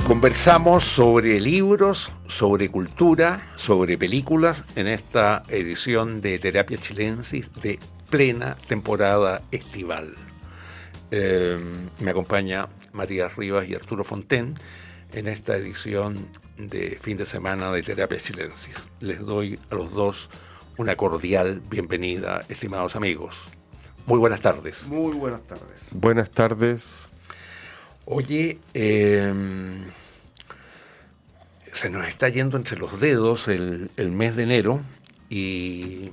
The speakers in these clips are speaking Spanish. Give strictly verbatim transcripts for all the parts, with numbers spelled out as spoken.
Conversamos sobre libros, sobre cultura, sobre películas en esta edición de Terapia Chilensis de plena temporada estival. Eh, me acompaña Matías Rivas y Arturo Fonten en esta edición de fin de semana de Terapia Chilensis. Les doy a los dos una cordial bienvenida, estimados amigos. Muy buenas tardes. Muy buenas tardes. Buenas tardes. Oye, eh, se nos está yendo entre los dedos el, el mes de enero y,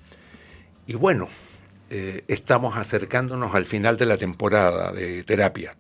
y bueno, eh, estamos acercándonos al final de la temporada de terapia.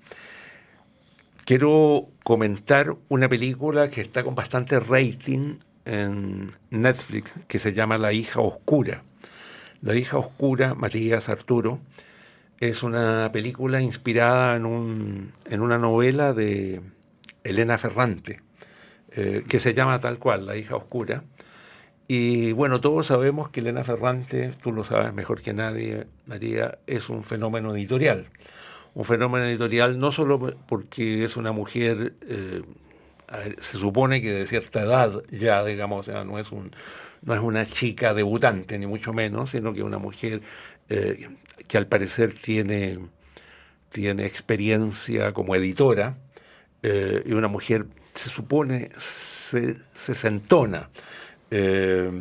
Quiero comentar una película que está con bastante rating en Netflix, que se llama La hija oscura. La hija oscura, Matías, Arturo, es una película inspirada en, un, en una novela de Elena Ferrante, eh, que se llama tal cual, La hija oscura. Y bueno, todos sabemos que Elena Ferrante, tú lo sabes mejor que nadie, María, es un fenómeno editorial. Un fenómeno editorial no solo porque es una mujer, eh, se supone que de cierta edad ya, digamos, o sea, no es un, no es una chica debutante, ni mucho menos, sino que una mujer eh, que al parecer tiene, tiene experiencia como editora, eh, y una mujer, se supone, se, sesentona. Eh,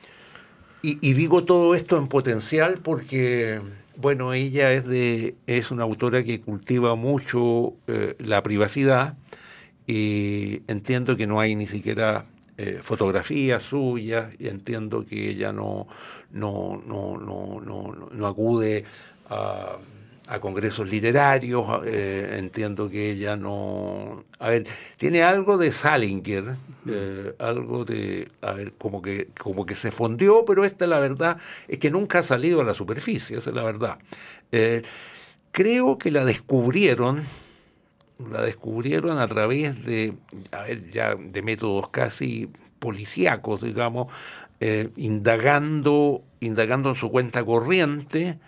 y, y digo todo esto en potencial porque, bueno, ella es, de, es una autora que cultiva mucho eh, la privacidad, y entiendo que no hay ni siquiera eh, fotografías suyas, y entiendo que ella no, no, no, no, no, no acude a, a congresos literarios, eh, entiendo que ella no... A ver, tiene algo de Salinger, eh, algo de... A ver, como que, como que se fondeó, pero esta la verdad es que nunca ha salido a la superficie, esa es la verdad. Eh, creo que la descubrieron... la descubrieron a través de, a ver, ya de métodos casi policíacos, digamos, eh, indagando, indagando en su cuenta corriente,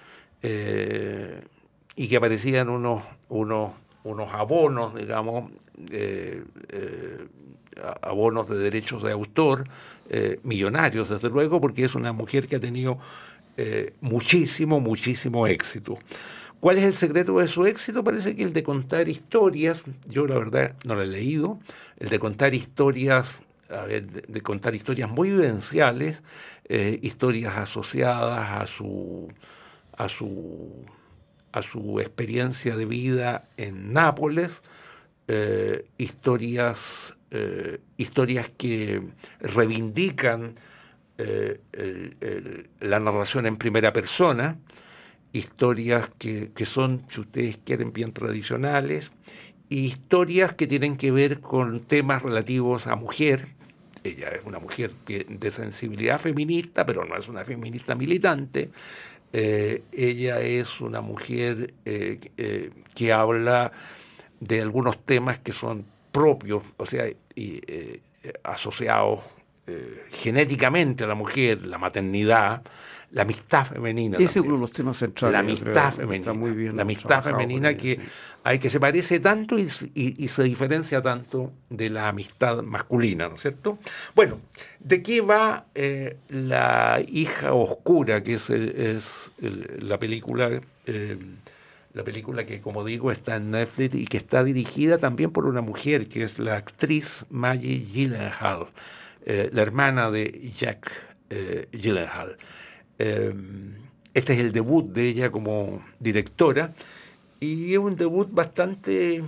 eh, y que aparecían unos, unos, unos abonos, digamos, eh, eh, abonos de derechos de autor, eh, millonarios, desde luego, porque es una mujer que ha tenido eh, muchísimo, muchísimo éxito. ¿Cuál es el secreto de su éxito? Parece que el de contar historias, yo la verdad no lo he leído, el de contar historias, a ver, de, de contar historias muy vivenciales, eh, historias asociadas a su, a su, a su experiencia de vida en Nápoles, eh, historias, eh, historias que reivindican eh, el, el, la narración en primera persona, historias que, que son, si ustedes quieren, bien tradicionales, y historias que tienen que ver con temas relativos a mujer. Ella es una mujer que, de sensibilidad feminista, pero no es una feminista militante. Eh, ella es una mujer eh, eh, que habla de algunos temas que son propios, o sea, y, eh, asociados eh, genéticamente a la mujer, la maternidad, la amistad femenina. Ese también. es uno de los temas centrales. La amistad femenina. Está muy bien la amistad femenina que, sí. hay, que se parece tanto y, y, y se diferencia tanto de la amistad masculina, ¿no es cierto? Bueno, ¿de qué va eh, La hija oscura, que es, el, es el, la película... Eh, la película que, como digo, está en Netflix y que está dirigida también por una mujer, que es la actriz Maggie Gyllenhaal, eh, la hermana de Jack eh, Gyllenhaal. Eh, este es el debut de ella como directora, y es un debut bastante,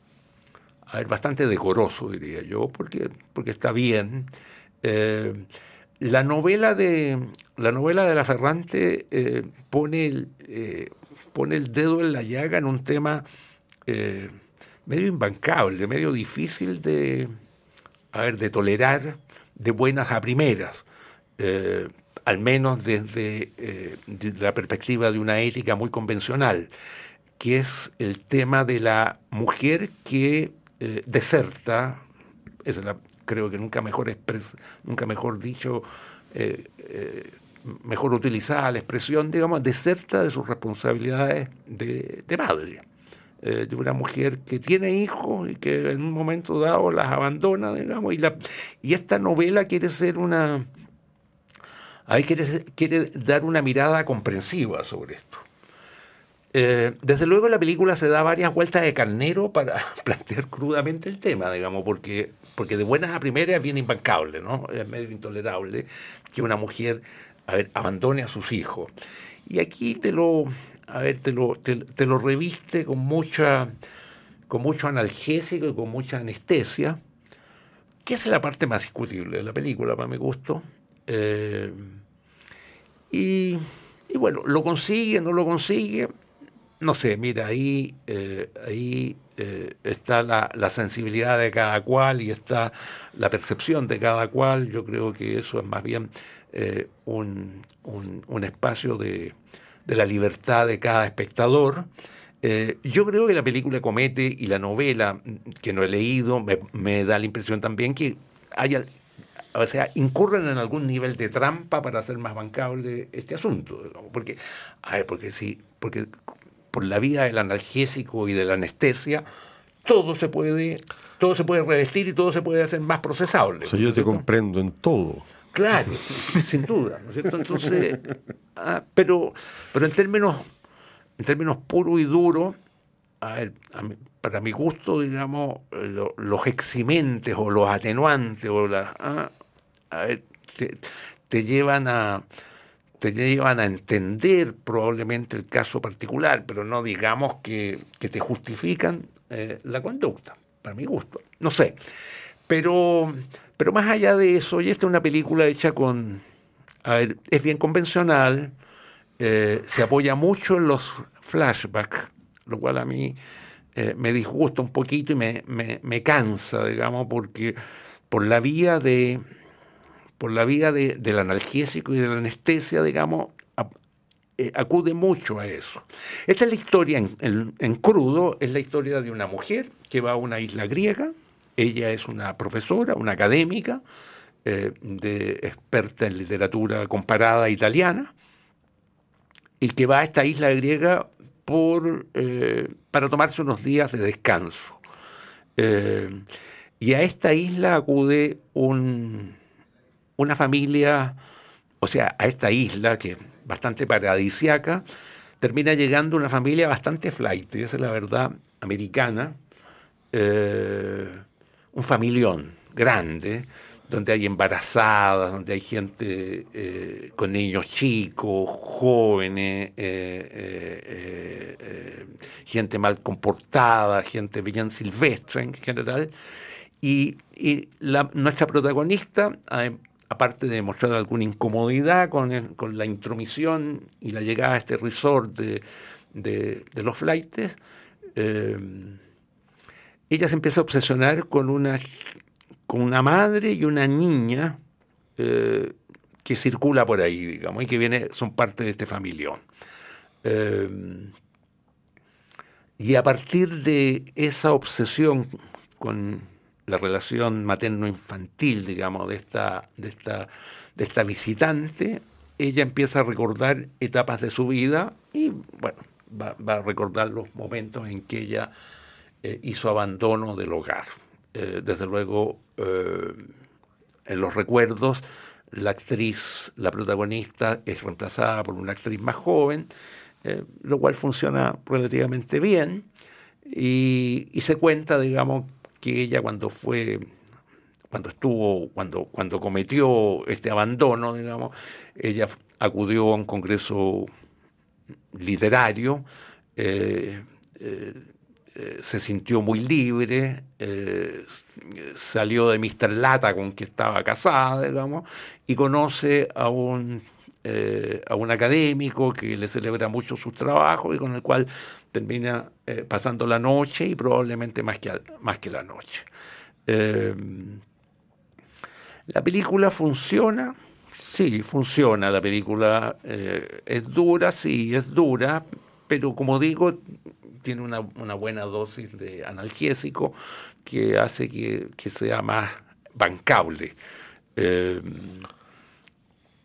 a ver, bastante decoroso, diría yo, porque, porque está bien. Eh, la novela de la novela de la Ferrante eh, pone el, eh, pone el dedo en la llaga en un tema eh, medio imbancable, medio difícil de, a ver, de tolerar de buenas a primeras. Eh, al menos desde eh, de la perspectiva de una ética muy convencional, que es el tema de la mujer que eh, deserta, esa es la, creo que nunca mejor expres, nunca mejor dicho, eh, eh, mejor utilizada la expresión, digamos, deserta de sus responsabilidades de, de madre. eh, de una mujer que tiene hijos y que en un momento dado las abandona, digamos, y, la, y esta novela quiere ser una... Ahí quiere, quiere dar una mirada comprensiva sobre esto. Eh, desde luego la película se da varias vueltas de carnero para plantear crudamente el tema, digamos, porque, porque de buenas a primeras es bien imbancable, ¿no? Es medio intolerable que una mujer, a ver, abandone a sus hijos. Y aquí te lo, a ver, te lo, te, te lo reviste con mucha, con mucho analgésico y con mucha anestesia, que es la parte más discutible de la película, para mi gusto. Eh, y, y bueno, lo consigue, no lo consigue. No sé, mira, ahí, eh, ahí eh, está la, la sensibilidad de cada cual y está la percepción de cada cual. Yo creo que eso es más bien eh, un, un, un espacio de, de la libertad de cada espectador. Eh, yo creo que la película comete, y la novela, que no he leído, me, me da la impresión también que haya, o sea, incurren en algún nivel de trampa para hacer más bancable este asunto. Digamos, porque, a ver, porque sí, porque por la vía del analgésico y de la anestesia, todo se puede, todo se puede revestir y todo se puede hacer más procesable. O sea, yo te comprendo en todo. Claro, sin duda, ¿no es cierto? Entonces, ah, pero, pero en términos, en términos puros y duros, a ver, a mí, para mi gusto, digamos, lo, los eximentes o los atenuantes o la, ah, a ver, te, te llevan a te llevan a entender probablemente el caso particular, pero no digamos que, que te justifican eh, la conducta, para mi gusto. No sé. Pero, pero más allá de eso, y esta es una película hecha con... A ver, es bien convencional, eh, se apoya mucho en los flashbacks, lo cual a mí eh, me disgusta un poquito y me, me, me cansa, digamos, porque por la vía de... por la vía de, del analgésico y de la anestesia, digamos, a, eh, acude mucho a eso. Esta es la historia en, en, en crudo, es la historia de una mujer que va a una isla griega. Ella es una profesora, una académica, eh, de, experta en literatura comparada italiana, y que va a esta isla griega por, eh, para tomarse unos días de descanso. Eh, y a esta isla acude un... una familia, o sea, a esta isla que es bastante paradisiaca, termina llegando una familia bastante flight, esa es la verdad, americana, eh, un familión grande, donde hay embarazadas, donde hay gente eh, con niños chicos, jóvenes, eh, eh, eh, eh, gente mal comportada, gente bien silvestre en general, y, y la, nuestra protagonista, aparte de mostrar alguna incomodidad con, el, con la intromisión y la llegada a este resort de, de, de los flaites, eh, ella se empieza a obsesionar con una, con una madre y una niña eh, que circula por ahí, digamos, y que viene, son parte de este familión. Eh, y a partir de esa obsesión con la relación materno-infantil, digamos, de esta, de esta, de esta visitante, ella empieza a recordar etapas de su vida y, bueno, va, va a recordar los momentos en que ella eh, hizo abandono del hogar. Eh, desde luego, eh, en los recuerdos, la actriz, la protagonista, es reemplazada por una actriz más joven, eh, lo cual funciona relativamente bien, y, y se cuenta, digamos, que ella cuando fue, cuando estuvo, cuando, cuando cometió este abandono, digamos, ella acudió a un congreso literario, eh, eh, eh, se sintió muy libre, eh, salió de mister Lata con quien estaba casada, digamos, y conoce a un eh, a un académico que le celebra mucho sus trabajos y con el cual termina eh, pasando la noche y probablemente más que, más que la noche. Eh, la película funciona, sí, funciona, la película eh, es dura, sí, es dura, pero como digo, tiene una, una buena dosis de analgésico que hace que, que sea más bancable. Eh,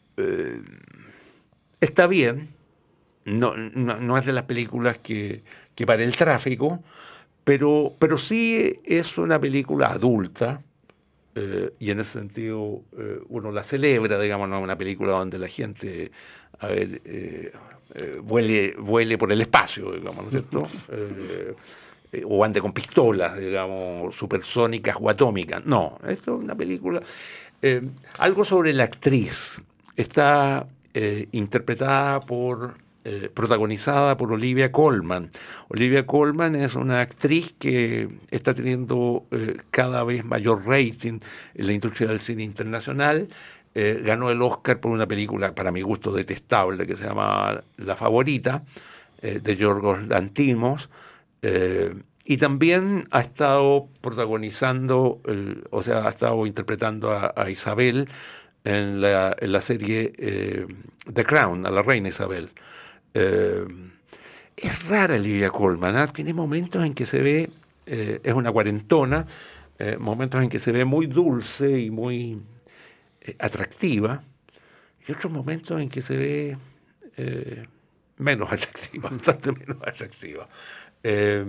eh, está bien, no, no, no es de las películas que, que para el tráfico, pero, pero sí es una película adulta, eh, y en ese sentido eh, uno la celebra, digamos, no es una película donde la gente, a ver, eh, eh, vuele, vuele por el espacio, digamos, ¿no es cierto? Eh, eh, o ande con pistolas, digamos, supersónicas o atómicas. No, esto es una película... Eh, algo sobre la actriz. Está eh, interpretada por, eh, protagonizada por Olivia Colman. Olivia Colman es una actriz que está teniendo eh, cada vez mayor rating en la industria del cine internacional. Eh, ganó el Oscar por una película, para mi gusto, detestable, que se llama La Favorita, eh, de Yorgos Lanthimos. Eh, y también ha estado protagonizando, el, o sea, ha estado interpretando a, a Isabel en la, en la serie eh, The Crown, a la reina Isabel. Eh, es rara Olivia Colman, ¿eh? Tiene momentos en que se ve, eh, es una cuarentona, eh, momentos en que se ve muy dulce y muy eh, atractiva, y otros momentos en que se ve eh, menos atractiva, bastante menos atractiva. Eh,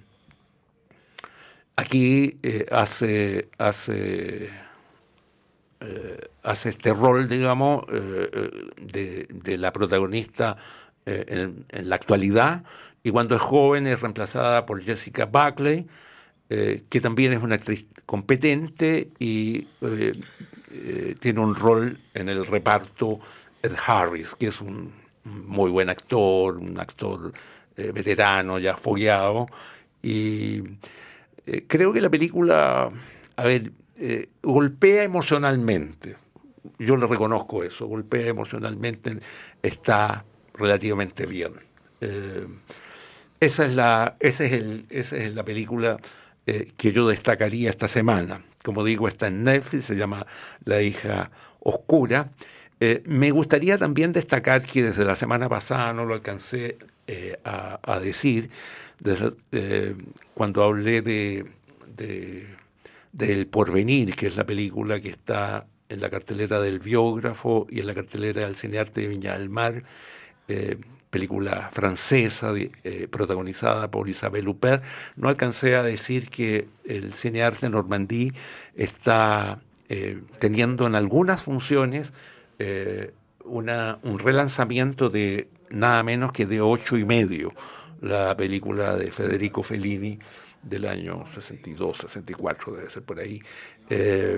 aquí eh, hace, hace, eh, hace este rol, digamos, eh, de, de la protagonista eh, en, en la actualidad, y cuando es joven es reemplazada por Jessica Buckley, eh, que también es una actriz competente y eh, eh, tiene un rol en el reparto. Ed Harris, que es un muy buen actor, un actor eh, veterano, ya fogueado, y eh, creo que la película, a ver, eh, golpea emocionalmente. Yo le reconozco eso, golpea emocionalmente, está relativamente bien. Eh, esa es la, esa es el, esa es la película eh, que yo destacaría esta semana. Como digo, está en Netflix, se llama La hija oscura. Eh, me gustaría también destacar que desde la semana pasada no lo alcancé eh, a, a decir, desde, eh, cuando hablé de, de, de El Porvenir, que es la película que está en la cartelera del Biógrafo y en la cartelera del Cinearte de Viña del Mar, eh, película francesa eh, protagonizada por Isabelle Huppert. No alcancé a decir que el Cinearte Normandie está eh, teniendo en algunas funciones eh, una, un relanzamiento de nada menos que de Ocho y medio, la película de Federico Fellini del año sesenta y dos, sesenta y cuatro, debe ser por ahí. Eh,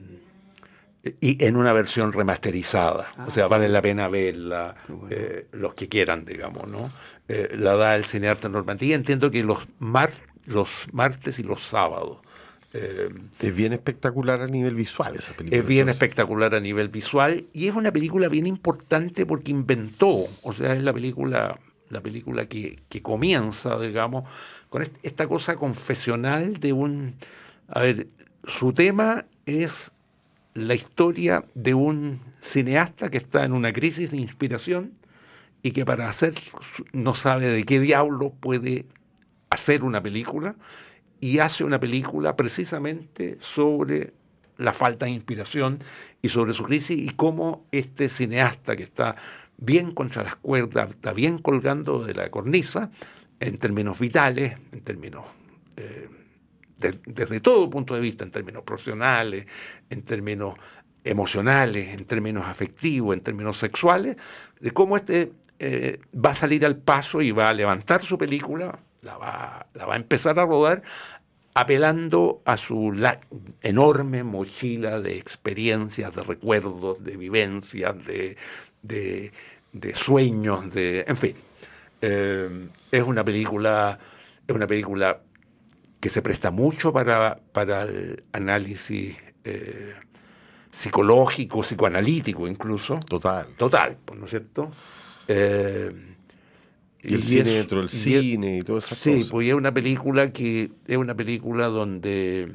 y en una versión remasterizada, ah, o sea, vale la pena verla, bueno. eh, los que quieran, digamos, ¿no? Eh, la da el Cinearte Normandía, entiendo que los, mar, los martes y los sábados. Eh, es bien espectacular a nivel visual esa película. Es bien entonces. espectacular a nivel visual, y es una película bien importante porque inventó, o sea, es la película, la película que, que comienza, digamos, con esta cosa confesional de un... A ver, su tema es la historia de un cineasta que está en una crisis de inspiración y que para hacer no sabe de qué diablo puede hacer una película, y hace una película precisamente sobre la falta de inspiración y sobre su crisis, y cómo este cineasta que está bien contra las cuerdas, está bien colgando de la cornisa en términos vitales, en términos... Eh, De, desde todo punto de vista, en términos profesionales, en términos emocionales, en términos afectivos, en términos sexuales, de cómo este eh, va a salir al paso y va a levantar su película, la va, la va a empezar a rodar, apelando a su la, enorme mochila de experiencias, de recuerdos, de vivencias, de, de, de sueños, de, en fin. Eh, es una película, es una película que se presta mucho para, para el análisis eh, psicológico, psicoanalítico incluso. Total. Total, ¿no es cierto? Eh, y el y cine es, dentro del y cine y todas esas sí, cosas. Sí, pues es una película que es una película donde,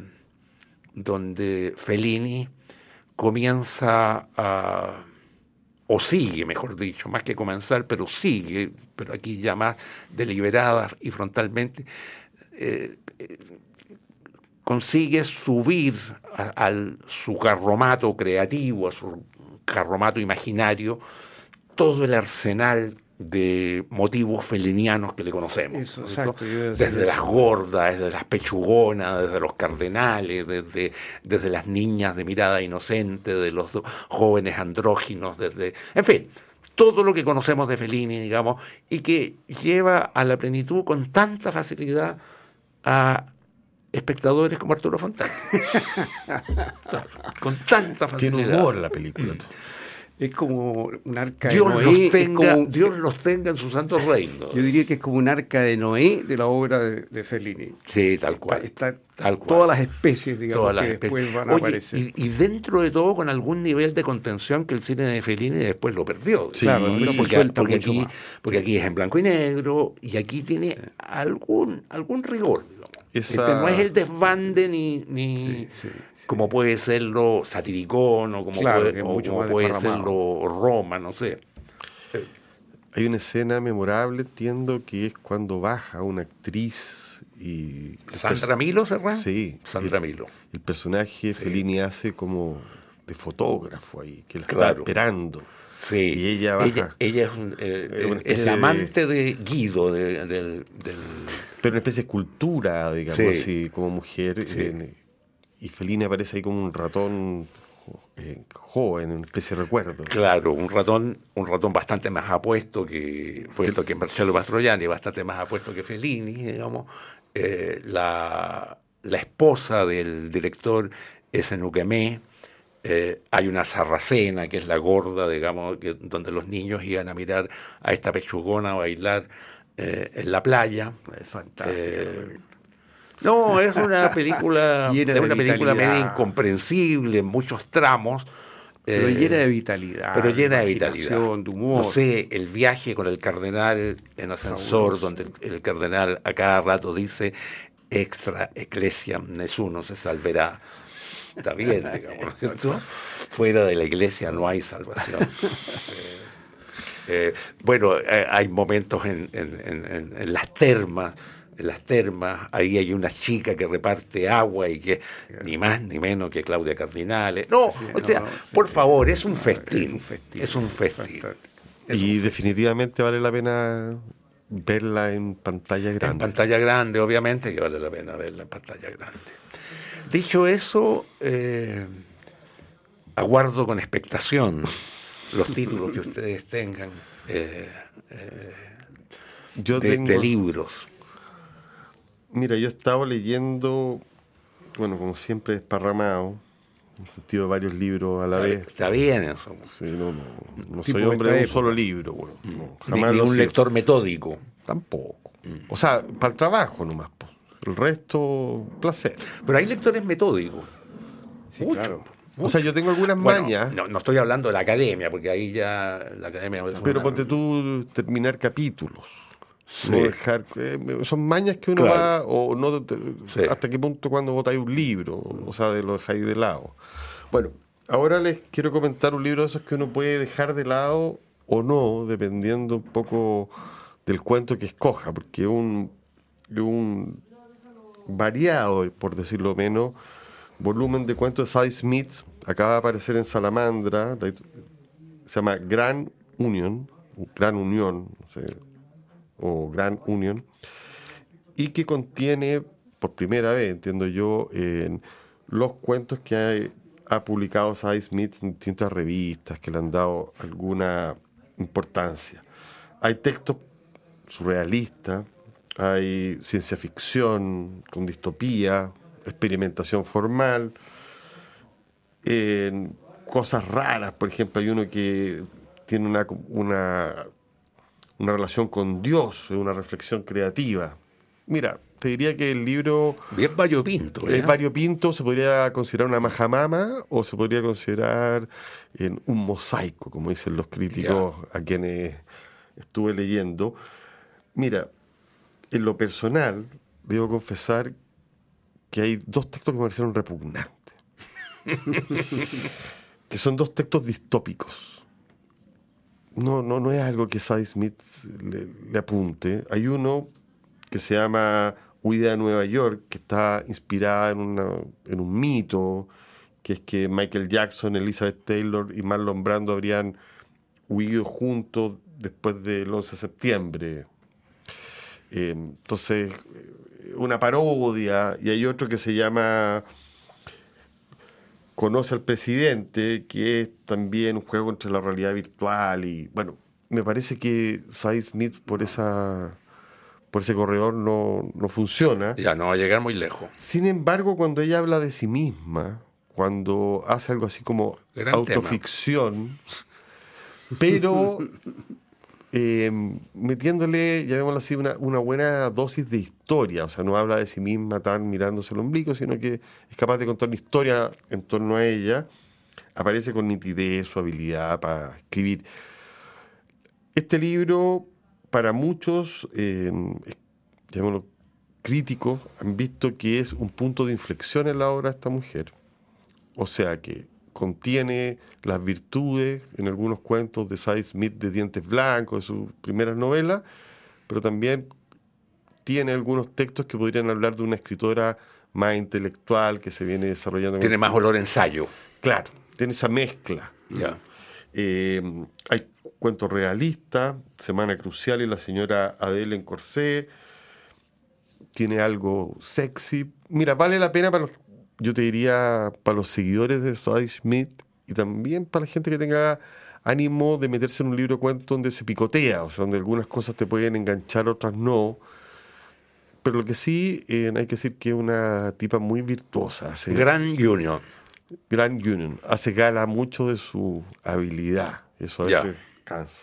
donde Fellini comienza a... o sigue, mejor dicho, más que comenzar, pero sigue, pero aquí ya más deliberada y frontalmente, eh, eh, consigue subir a, a su carromato creativo, a su carromato imaginario, todo el arsenal de motivos felinianos que le conocemos. Eso, ¿no? exacto, yo iba a decir Desde eso. las gordas, desde las pechugonas, desde los cardenales, desde, desde las niñas de mirada inocente, de los jóvenes andróginos, desde, en fin, todo lo que conocemos de Fellini, digamos, y que lleva a la plenitud con tanta facilidad a espectadores como Arturo Fontana. Claro, con tanta facilidad. Tiene humor la película. Es como un arca Dios de Noé. los es tenga, como- Dios los tenga en su santo reino. Yo diría que es como un arca de Noé de la obra de, de Fellini. Sí, tal cual. Está, está tal cual. todas las especies, digamos, Todas las que especies. después van a Oye, aparecer. y, y dentro de todo con algún nivel de contención que el cine de Fellini después lo perdió. Sí, Claro, ¿no? después se porque, suelta porque mucho aquí, más. porque aquí es en blanco y negro y aquí tiene algún, algún rigor. digamos. Esa- Este no es el desbande ni, ni Sí, sí, sí. como puede serlo Satiricón o como Claro, puede, que es o mucho como más puede desparramado. serlo Roma, no sé. Hay una escena memorable, entiendo, que es cuando baja una actriz y... el ¿Sandra Milo, Serrán? Sí. Sandra el, Milo. el personaje Fellini hace como de fotógrafo ahí, que la está Claro. esperando. Sí. Y ella baja. Ella, ella es, un, eh, Es una es especie la de- amante de Guido, de- del, del- Pero una especie de escultura, digamos Sí. así, como mujer. Sí. en- y Fellini aparece ahí como un ratón eh, joven, una especie de recuerdo. Claro, un ratón, un ratón bastante más apuesto que puesto que Marcello Mastroianni, bastante más apuesto que Fellini, digamos. Eh, la, la esposa del director es Enuquemé. Eh, hay una sarracena que es la gorda, digamos, que, donde los niños iban a mirar a esta pechugona a bailar eh, en la playa. Es fantástico. Eh, No, es una película, Llena es de una película vitalidad. media incomprensible en muchos tramos. Pero eh, llena de vitalidad. pero llena de imaginación, vitalidad. de humor. No sé, el viaje con el cardenal en ascensor, Fabuloso. donde el, el cardenal a cada rato dice extra ecclesiam nessuno se salverá. Está bien, digamos, ¿no es cierto? Fuera de la iglesia no hay salvación. Eh, eh, bueno, eh, hay momentos en, en- en- en- en las termas, en las termas, ahí hay una chica que reparte agua y que ni más ni menos que Claudia Cardinale. No, Sí, o no, sea, no, por sí. favor, es un No, festín. es un festín. Es un festín. Fantástico. Y definitivamente vale la pena verla en pantalla En grande. pantalla grande, obviamente, que vale la pena verla en pantalla grande. Dicho eso, eh, aguardo con expectación los títulos que ustedes tengan eh, eh, Yo de, tengo, de libros. Mira, yo he estado leyendo, bueno, como siempre, desparramado, en el sentido de varios libros a la vez. Está bien eso. Sí, no, no, no Tipo soy de hombre esta de un época. solo libro, bueno, no, Ni, jamás ni lo he un sido. lector metódico. Tampoco. O sea, para el trabajo nomás. Po. El resto, placer. Pero hay lectores metódicos. Sí, Mucho. claro. O sea, yo tengo algunas Bueno, mañas, no, no estoy hablando de la academia, porque ahí ya la academia... es pero una- ponte tú terminar capítulos. Sí. No dejar, eh, son mañas que uno Claro. va, o no, te- Sí. hasta qué punto cuando botáis un libro, o sea, de lo dejáis de lado. Bueno, ahora les quiero comentar un libro de esos que uno puede dejar de lado o no, dependiendo un poco del cuento que escoja, porque es un, es un variado, por decirlo menos, volumen de cuentos de Sadie Smith, acaba de aparecer en Salamandra, la- se llama Gran Union, Gran Unión, no sé, o Gran Union, y que contiene, por primera vez, entiendo yo, en los cuentos que hay- ha publicado Sadie Smith en distintas revistas que le han dado alguna importancia. Hay textos surrealistas, hay ciencia ficción con distopía, experimentación formal, en cosas raras, por ejemplo, hay uno que tiene una, una, una relación con Dios, una reflexión creativa. Mira, te diría que el libro Bien variopinto. ¿eh? es variopinto, se podría considerar una majamama o se podría considerar en un mosaico, como dicen los críticos a quienes estuve leyendo. Mira, en lo personal, debo confesar que hay dos textos que me parecieron repugnantes. Que son dos textos distópicos. No, no, no es algo que Sadie Smith le, le apunte. Hay uno que se llama Huida de Nueva York, que está inspirada en, una, en un mito, que es que Michael Jackson, Elizabeth Taylor y Marlon Brando habrían huido juntos después del once de septiembre. Eh, entonces, una parodia, y hay otro que se llama Conoce al presidente, que es también un juego entre la realidad virtual y, bueno, me parece que Zadie Smith por esa por ese corredor no, no funciona. Ya no va a llegar muy lejos. Sin embargo, cuando ella habla de sí misma, cuando hace algo así como Gran autoficción, tema. pero eh, metiéndole, llamémoslo así, una, una buena dosis de historia. O sea, no habla de sí misma tan mirándose el ombligo, sino que es capaz de contar una historia en torno a ella. Aparece con nitidez, su habilidad para escribir. Este libro, para muchos, eh, llamémoslo críticos, han visto que es un punto de inflexión en la obra de esta mujer. O sea que contiene las virtudes en algunos cuentos de Zadie Smith de Dientes Blancos, de sus primeras novelas, pero también tiene algunos textos que podrían hablar de una escritora más intelectual que se viene desarrollando. Tiene más olor a ensayo. Claro, tiene esa mezcla. Ya. Eh, hay cuentos realistas, Semana Crucial y la señora Adele en Corsé. Tiene algo sexy. Mira, vale la pena para los, yo te diría, para los seguidores de Zadie Smith y también para la gente que tenga ánimo de meterse en un libro de cuentos donde se picotea, o sea, donde algunas cosas te pueden enganchar, otras no. Pero lo que sí, eh, hay que decir que es una tipa muy virtuosa. Hace, Gran Junior. Gran Union. Hace gala mucho de su habilidad. Eso a veces Ya. cansa.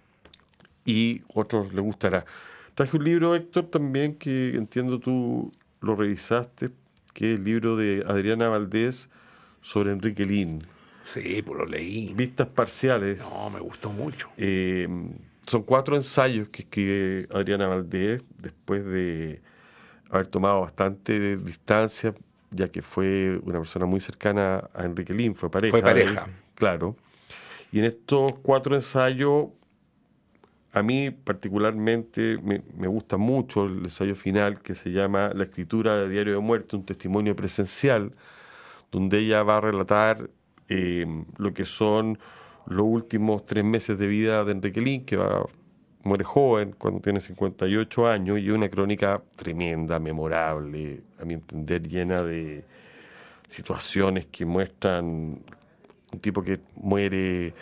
Y a otros les gustará. Traje un libro, Héctor, también que entiendo tú lo revisaste, que es el libro de Adriana Valdés sobre Enrique Lihn. Sí, pues lo leí. Vistas parciales. No, me gustó mucho. Eh, son cuatro ensayos que escribe Adriana Valdés después de haber tomado bastante distancia, ya que fue una persona muy cercana a Enrique Lihn, fue pareja. Fue pareja. de él, claro. Y en estos cuatro ensayos, a mí particularmente me, me gusta mucho el ensayo final que se llama La escritura de Diario de Muerte, un testimonio presencial, donde ella va a relatar eh, lo que son los últimos tres meses de vida de Enrique Lihn, que va, muere joven, cuando tiene cincuenta y ocho años, y una crónica tremenda, memorable, a mi entender llena de situaciones que muestran un tipo que muere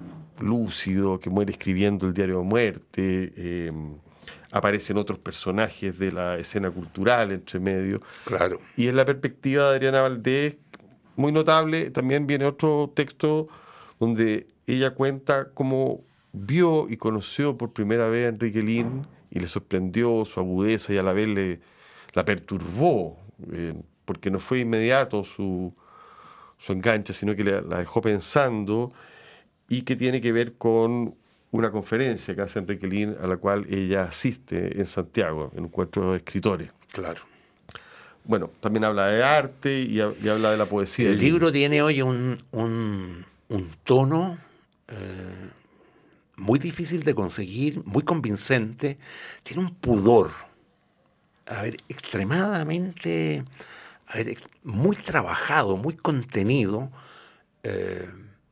lúcido, que muere escribiendo el diario de muerte, eh, aparecen otros personajes de la escena cultural entre medio. Claro. Y en la perspectiva de Adriana Valdés, muy notable, también viene otro texto donde ella cuenta cómo vio y conoció por primera vez a Enrique Lihn y le sorprendió su agudeza y a la vez le, la perturbó, eh, porque no fue inmediato su, su enganche, sino que la, la dejó pensando, y que tiene que ver con una conferencia que hace Enrique Lihn a la cual ella asiste en Santiago, en un encuentro de escritores. Claro. Bueno, también habla de arte y, y habla de la poesía. El libro tiene hoy un, un, un tono eh, muy difícil de conseguir, muy convincente. Tiene un pudor, a ver, extremadamente, a ver, muy trabajado, muy contenido. Eh,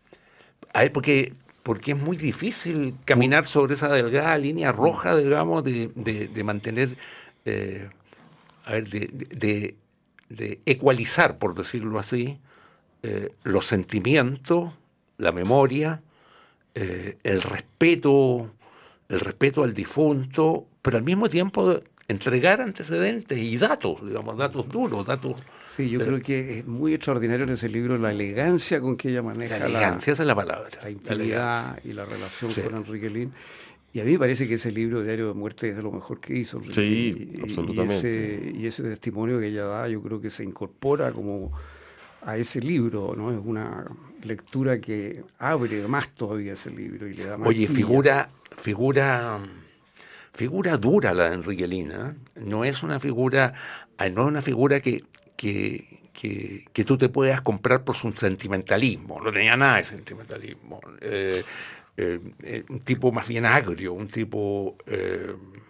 a ver, porque, porque es muy difícil caminar sobre esa delgada línea roja, digamos, de, de, de mantener... Eh, a ver, de, de, de ecualizar, por decirlo así, eh, los sentimientos, la memoria, eh, el respeto, el respeto al difunto, pero al mismo tiempo entregar antecedentes y datos, digamos, datos duros, datos... Sí, yo eh, creo que es muy extraordinario en ese libro la elegancia con que ella maneja la elegancia, la, esa es la palabra. la intimidad la y la relación sí. con Enrique Lihn. Y a mí me parece que ese libro, Diario de Muerte, es de lo mejor que hizo. Enrique. Sí, y, absolutamente. Y ese, y ese testimonio que ella da, yo creo que se incorpora como a ese libro, ¿no? Es una lectura que abre más todavía ese libro y le da más. Oye, figura, figura, figura dura la de Enrique Lihn, ¿eh? No es una figura, no es una figura que, que, que, que tú te puedas comprar por su sentimentalismo. No tenía nada de sentimentalismo. Eh, Eh, eh, un tipo más bien agrio, un tipo... Eh,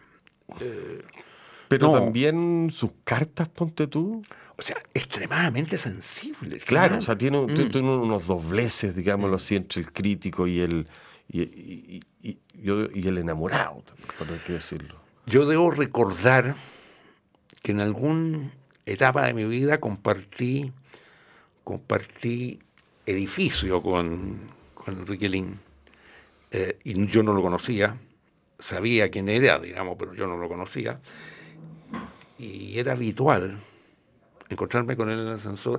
eh, Pero no. también sus cartas, ponte tú. O sea, extremadamente sensible. Claro, o sea, tiene, mm. tiene unos dobleces, digámoslo así, entre el crítico y el, y, y, y, yo, y el enamorado, también, por hay que decirlo. Yo debo recordar que en alguna etapa de mi vida compartí, compartí edificio con, con Enrique Lihn. Eh, y yo no lo conocía, sabía quién era, digamos, pero yo no lo conocía. Y era habitual encontrarme con él en el ascensor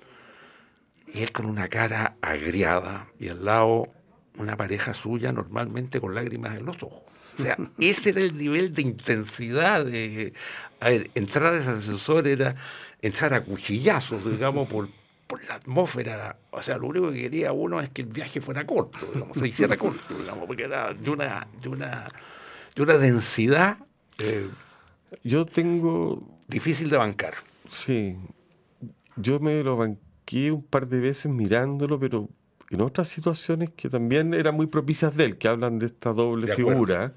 y él con una cara agriada y al lado una pareja suya normalmente con lágrimas en los ojos. O sea, ese era el nivel de intensidad de... A ver, entrar a ese ascensor era entrar a cuchillazos, digamos, por, por la atmósfera. O sea, lo único que quería uno es que el viaje fuera corto, digamos, se hiciera corto, digamos, porque era de una, de una, de una densidad eh, yo tengo... difícil de bancar. Sí, yo me lo banqué un par de veces mirándolo, pero en otras situaciones que también eran muy propicias de él, que hablan de esta doble De figura,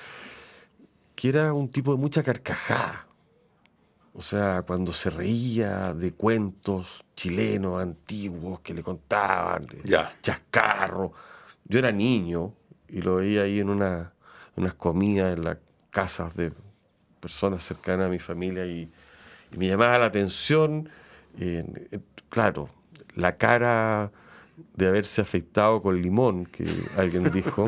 que era un tipo de mucha carcajada. O sea, cuando se reía de cuentos chilenos antiguos que le contaban, de Ya. chascarro. Yo era niño y lo veía ahí en una, unas comidas en las casas de personas cercanas a mi familia y, y me llamaba la atención, eh, eh, claro, la cara de haberse afeitado con limón, que alguien dijo,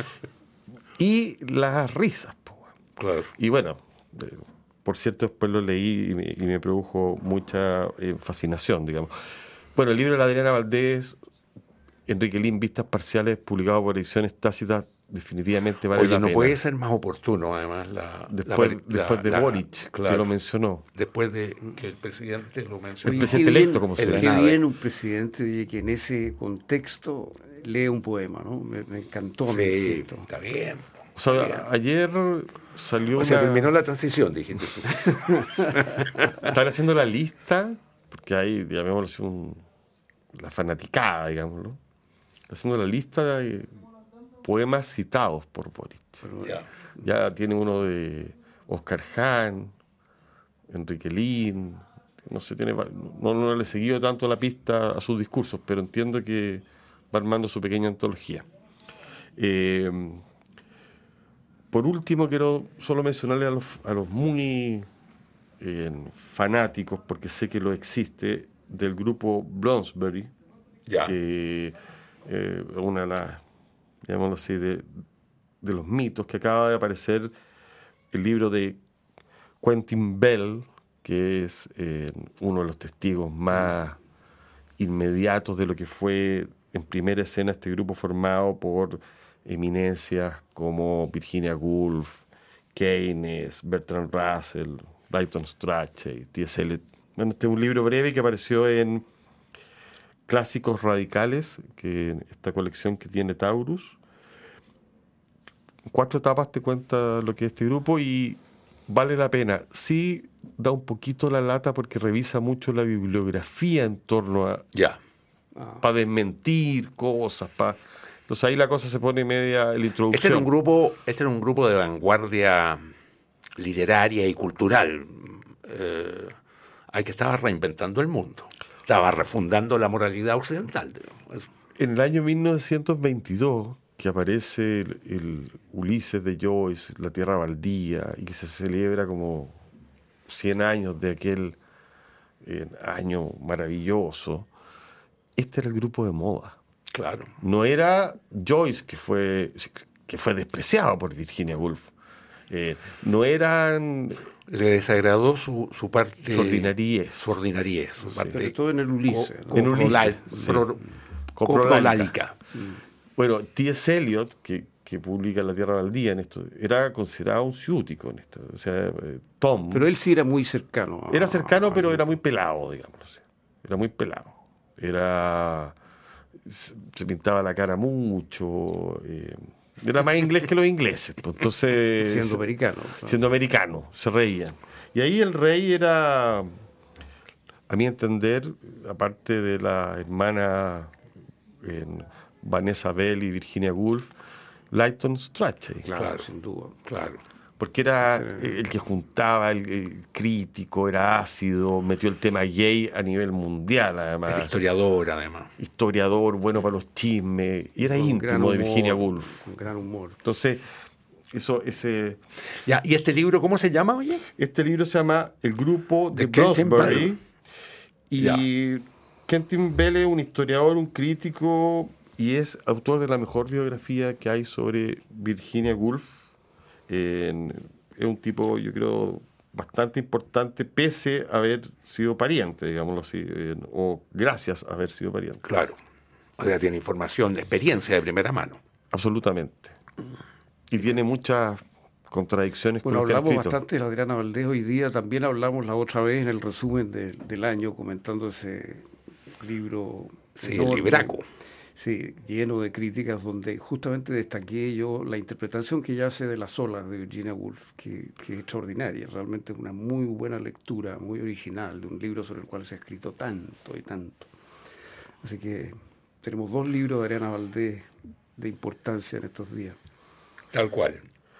y las risas. Po. Claro. Y bueno, eh, por cierto, después lo leí y me, y me produjo mucha eh, fascinación, digamos. Bueno, el libro de la Adriana Valdés, Enrique Lihn, Vistas Parciales, publicado por Ediciones Tácitas, definitivamente vale Oye, la no pena. puede ser más oportuno, además, la, Después, la, después la, de la, Boric, claro, que lo mencionó. después de que el presidente lo mencionó. El presidente electo, como se el dice. Qué nave. bien un presidente que en ese contexto lee un poema, ¿no? Me, me encantó. Me Sí, encantó. está bien. O sea, está bien. ayer salió O sea, una... terminó la transición, dijiste tú. Están haciendo la lista, porque hay, llamémoslo así, un, la fanaticada, digámoslo. Está haciendo la lista de poemas citados por Boric. Pero, Ya. Ya tiene uno de Oscar Hahn, Enrique Lihn, no sé, tiene, no, no le he seguido tanto la pista a sus discursos, pero entiendo que va armando su pequeña antología. Eh, por último, quiero solo mencionarle a los, a los muy eh, fanáticos, porque sé que lo existe, del grupo Bloomsbury, Ya. que eh, una de las, llamémoslo así, de, de los mitos, que acaba de aparecer el libro de Quentin Bell, que es eh, uno de los testigos más inmediatos de lo que fue en primera escena este grupo formado por eminencias como Virginia Woolf, Keynes, Bertrand Russell, Lytton Strachey, T S Eliot. Bueno, este es un libro breve que apareció en Clásicos Radicales, que esta colección que tiene Taurus. Cuatro etapas te cuenta lo que es este grupo y vale la pena. Sí da un poquito la lata porque revisa mucho la bibliografía en torno a... Ya. para desmentir cosas, para... Entonces ahí la cosa se pone media en la introducción. Este era un grupo, este era un grupo de vanguardia literaria y cultural. Eh, hay que estaba reinventando el mundo. Estaba refundando la moralidad occidental. Digamos. En el año mil novecientos veintidós, que aparece el, el Ulises de Joyce, La Tierra Baldía, y que se celebra como cien años de aquel eh, año maravilloso, este era el grupo de moda. Claro. No era Joyce, que fue, que fue despreciado por Virginia Woolf. Eh, no eran... Le desagradó su, su parte... Su ordinariez. Su ordinariez, su parte... sobre todo en el Ulises. co- ¿no? en Ulises, coprolal- sí. pro- Coprolálica. coprolálica. Bueno, T S Eliot, que, que publica La Tierra Baldía en esto, era considerado un ciútico en esto. O sea, eh, Tom... Pero él sí era muy cercano. a- Era cercano, a- pero era muy pelado, digamos. Era muy pelado. Era... Se, se pintaba la cara mucho. Eh, era más inglés que los ingleses. Pues, entonces... Siendo se- americano. claro. siendo americano, se reían. Y ahí el rey era, a mi entender, aparte de la hermana eh, Vanessa Bell y Virginia Woolf, Lytton Strachey. Claro, Claro. sin duda. Claro. porque era Sí. el que juntaba, el, el crítico, era ácido, metió el tema gay a nivel mundial, además. Era historiador, además. Historiador, bueno para los chismes, y era Con gran íntimo de humor, Virginia Woolf. con gran humor. Entonces, eso, ese, Ya, ¿y este libro cómo se llama, oye? este libro se llama El grupo de De Kenton Bloomsbury, Bell. y Ya. Kenton Bell es un historiador, un crítico, y es autor de la mejor biografía que hay sobre Virginia Woolf. Eh, es un tipo, yo creo, bastante importante, pese a haber sido pariente, digámoslo así, eh, o gracias a haber sido pariente. Claro. O sea, tiene información, experiencia de primera mano. Absolutamente. Y tiene muchas contradicciones Bueno, con lo que ha hablamos escrito. bastante de Adriana Valdés hoy día, también hablamos la otra vez en el resumen de- del año, comentando ese libro. Sí, el enorme, libraco. Sí, lleno de críticas, donde justamente destaqué yo la interpretación que ella hace de Las olas de Virginia Woolf, que, que es extraordinaria, realmente es una muy buena lectura, muy original, de un libro sobre el cual se ha escrito tanto y tanto. Así que tenemos dos libros de Adriana Valdés de importancia en estos días. Tal cual.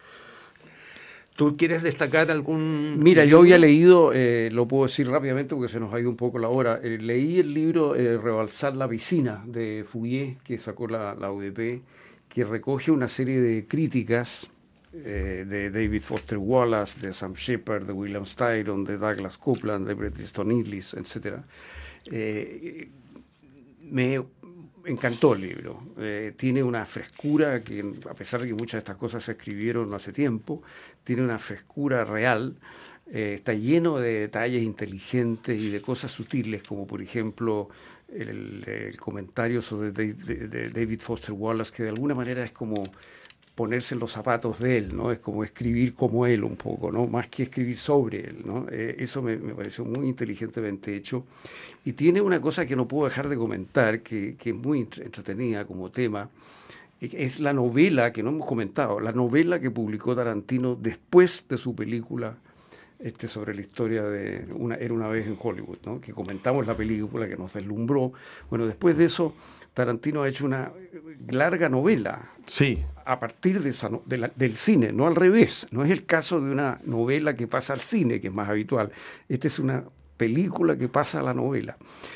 ¿Tú quieres destacar algún...? Mira, yo había leído, eh, lo puedo decir rápidamente porque se nos ha ido un poco la hora, eh, leí el libro eh, Rebalsar la piscina de Fouillé, que sacó la, la U D P, que recoge una serie de críticas eh, de David Foster Wallace, de Sam Shepard, de William Styron, de Douglas Coupland, de Bret Easton Ellis, etcétera. Eh, me encantó el libro. Eh, tiene una frescura que, a pesar de que muchas de estas cosas se escribieron hace tiempo, tiene una frescura real. Eh, está lleno de detalles inteligentes y de cosas sutiles, como por ejemplo el, el comentario sobre de, de, de David Foster Wallace, que de alguna manera es como ponerse en los zapatos de él, ¿no? Es como escribir como él un poco, ¿no? Más que escribir sobre él, ¿no? Eh, eso me, me pareció muy inteligentemente hecho. Y tiene una cosa que no puedo dejar de comentar, que, que es muy entretenida como tema, es la novela que no hemos comentado, la novela que publicó Tarantino después de su película este, sobre la historia de una, Era una vez en Hollywood, ¿no? Que comentamos la película que nos deslumbró. Bueno, después de eso, Tarantino ha hecho una larga novela. Sí. A partir de esa, de la, del cine, no al revés. No es el caso de una novela que pasa al cine, que es más habitual. Esta es una película que pasa a la novela.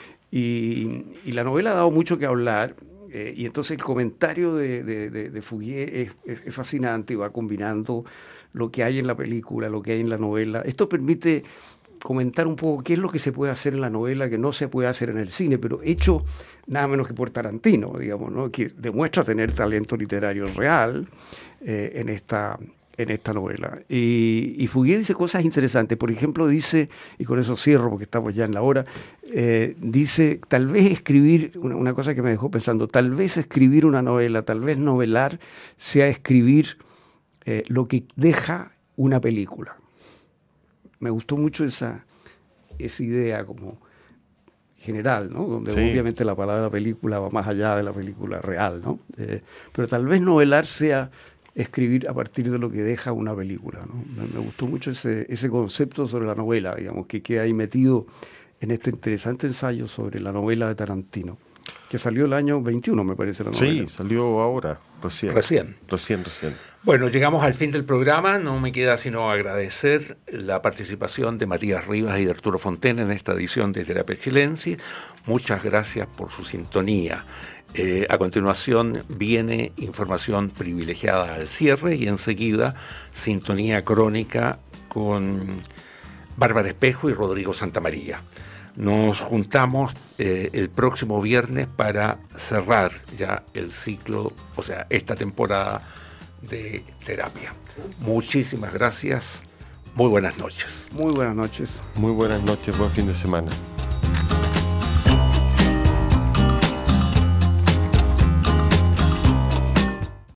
Y, y la novela ha dado mucho que hablar. Eh, y entonces el comentario de, de, de, de Fouillé es, es, es fascinante y va combinando lo que hay en la película, lo que hay en la novela. Esto permite comentar un poco qué es lo que se puede hacer en la novela que no se puede hacer en el cine, pero hecho nada menos que por Tarantino, digamos, ¿no? Que demuestra tener talento literario real eh, en esta en esta novela. Y, y Fouillé dice cosas interesantes. Por ejemplo, dice, y con eso cierro porque estamos ya en la hora, eh, dice, tal vez escribir, una, una cosa que me dejó pensando, tal vez escribir una novela, tal vez novelar, sea escribir eh, lo que deja una película. Me gustó mucho esa, esa idea como general, ¿no? Donde Sí. obviamente la palabra película va más allá de la película real, ¿no? Eh, pero tal vez novelar sea escribir a partir de lo que deja una película, ¿no? Me, me gustó mucho ese, ese concepto sobre la novela, digamos, que queda ahí metido en este interesante ensayo sobre la novela de Tarantino, que salió el año veintiuno, me parece, la novela. Sí, salió ahora, recién. Recién. Recién, recién. Bueno, llegamos al fin del programa. No me queda sino agradecer la participación de Matías Rivas y de Arturo Fonten en esta edición de Terapia Chilensis. Muchas gracias por su sintonía. Eh, a continuación viene información privilegiada al cierre y enseguida sintonía crónica con Bárbara Espejo y Rodrigo Santamaría. Nos juntamos eh, el próximo viernes para cerrar ya el ciclo, o sea, esta temporada de terapia. Muchísimas gracias. Muy buenas noches. Muy buenas noches. Muy buenas noches, buen fin de semana.